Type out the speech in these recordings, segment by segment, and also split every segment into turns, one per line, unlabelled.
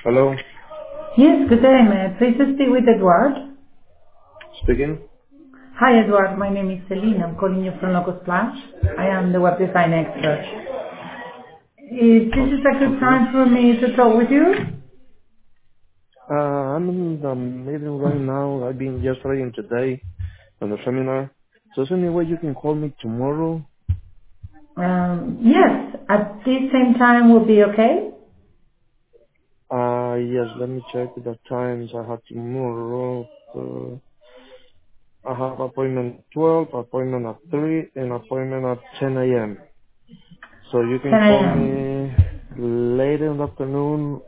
Hello,
Yes, good day, may I please speak with Edward?
speaking.
Hi, Edward. My name is Celine. I'm calling you from Locus Splash. I am the web design expert. Is this
Oh,
is a good
okay.
time for me to talk with you?
I'm in the meeting right now. I've been yesterday and today on the seminar. So is there any way you can call me tomorrow?
Yes, at this same time will be okay?
Yes, let me check the times I have tomorrow. I have appointment 12, appointment at 3, and appointment at 10 a.m. So you
10
can call
a.m.
me late in the afternoon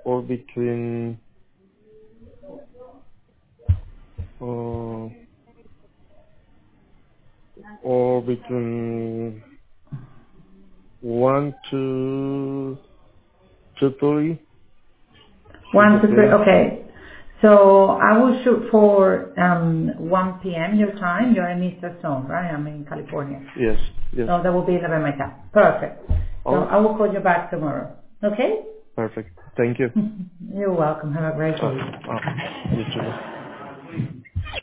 uh, or between 1 to 2:30. Should be
1 to 3,
okay.
okay. So I will shoot for 1 p.m. your time. You're in Eastern Zone, right? I'm in California.
Yes, yes.
So that will be 11 my time. Perfect. So
All right.
I will call you back tomorrow. Okay?
Perfect. Thank you.
You're welcome. Have a great day.
You too.